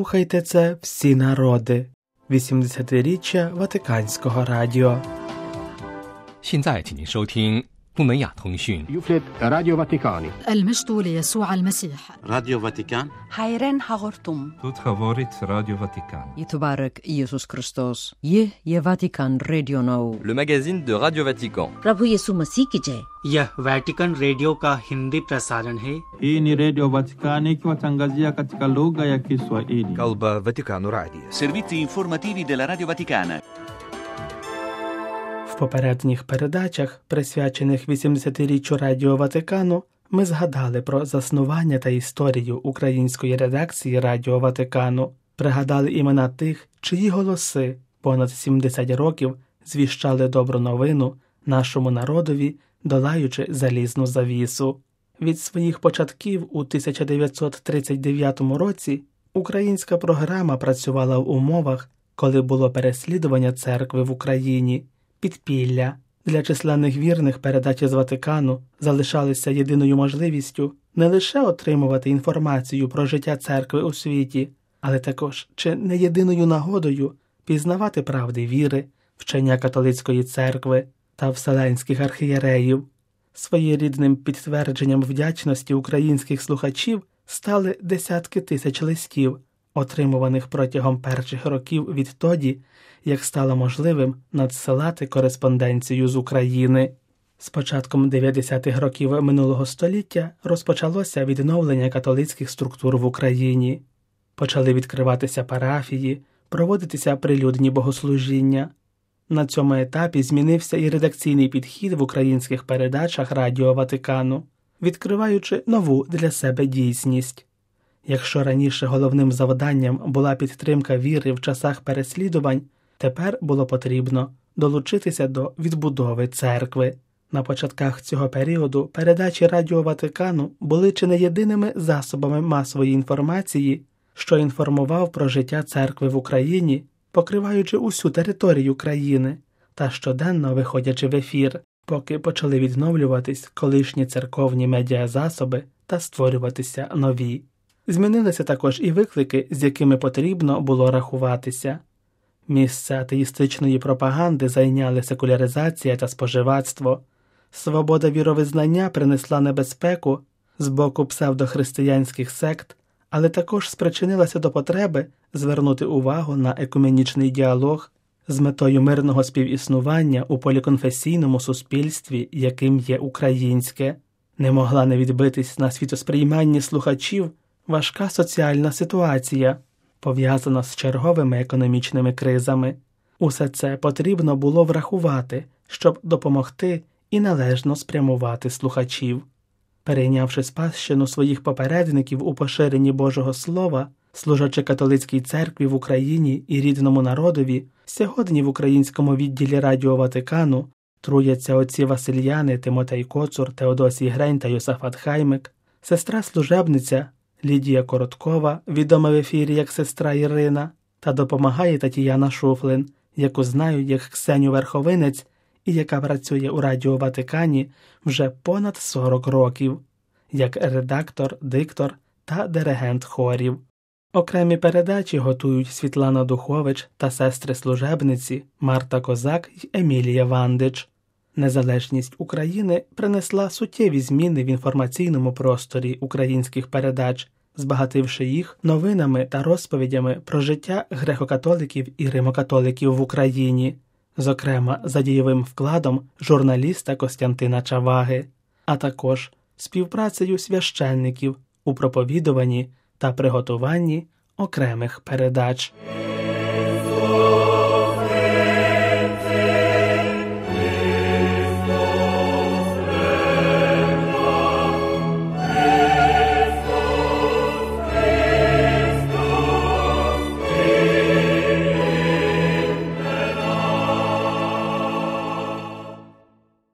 Слухайте це всі народи. 80-річчя Ватиканського радіо. 现在请您收听不门雅通讯 يفلت راديو فاتيكاني المجد ليسوع المسيح. راديو فاتيكان حيرين حغرتم Тут говорит Радио Ватикан. يتبارك إيسوس كريستوس. يه فاتيكان راديو نو. Le magazine de Radio Vatican. प्रभु यीशु मसीह की जय. यह वेटिकन रेडियो का हिंदी प्रसारण है. Hii ni Radio Vatikani ikiwatangazia katika lugha ya Kiswahili. Kalba Vatikano Radio. Servizi informativi della Radio Vaticana. В попередніх передачах, присвячених 80-річчю Радіо Ватикану, ми згадали про заснування та історію української редакції Радіо Ватикану, пригадали імена тих, чиї голоси понад 70 років звіщали добру новину нашому народові, долаючи залізну завісу. Від своїх початків у 1939 році українська програма працювала в умовах, коли було переслідування церкви в Україні, підпілля. Для численних вірних передачі з Ватикану залишалися єдиною можливістю не лише отримувати інформацію про життя церкви у світі, але також чи не єдиною нагодою пізнавати правди віри, вчення католицької церкви та вселенських архієреїв. Своєрідним підтвердженням вдячності українських слухачів стали десятки тисяч листів, отримуваних протягом перших років відтоді, як стало можливим надсилати кореспонденцію з України. З початком 90-х років минулого століття розпочалося відновлення католицьких структур в Україні. Почали відкриватися парафії, проводитися прилюдні богослужіння. На цьому етапі змінився і редакційний підхід в українських передачах Радіо Ватикану, відкриваючи нову для себе дійсність. Якщо раніше головним завданням була підтримка віри в часах переслідувань, тепер було потрібно долучитися до відбудови церкви. На початках цього періоду передачі Радіо Ватикану були чи не єдиними засобами масової інформації, що інформував про життя церкви в Україні, покриваючи усю територію країни та щоденно виходячи в ефір, поки почали відновлюватись колишні церковні медіазасоби та створюватися нові. Змінилися також і виклики, з якими потрібно було рахуватися. Місце атеїстичної пропаганди зайняли секуляризація та споживацтво. Свобода віровизнання принесла небезпеку з боку псевдохристиянських сект, але також спричинилася до потреби звернути увагу на екуменічний діалог з метою мирного співіснування у поліконфесійному суспільстві, яким є українське. Не могла не відбитись на світосприйманні слухачів важка соціальна ситуація, пов'язана з черговими економічними кризами. Усе це потрібно було врахувати, щоб допомогти і належно спрямувати слухачів. Перейнявши спадщину своїх попередників у поширенні Божого Слова, служачи католицькій церкві в Україні і рідному народові, сьогодні в українському відділі Радіо Ватикану труяться отці Васильяни, Тимотей Коцур, Теодосій Грень та Йосафат Хаймик, сестра-служебниця Лідія Короткова, відома в ефірі як сестра Ірина, та допомагає Тетяна Шуфлин, яку знають як Ксеню Верховинець і яка працює у Радіо Ватикані вже понад 40 років, як редактор, диктор та диригент хорів. Окремі передачі готують Світлана Духович та сестри-служебниці Марта Козак й Емілія Вандич. Незалежність України принесла суттєві зміни в інформаційному просторі українських передач, збагативши їх новинами та розповідями про життя греко-католиків і римо-католиків в Україні, зокрема за дієвим вкладом журналіста Костянтина Чаваги, а також співпрацею священників у проповідуванні та приготуванні окремих передач.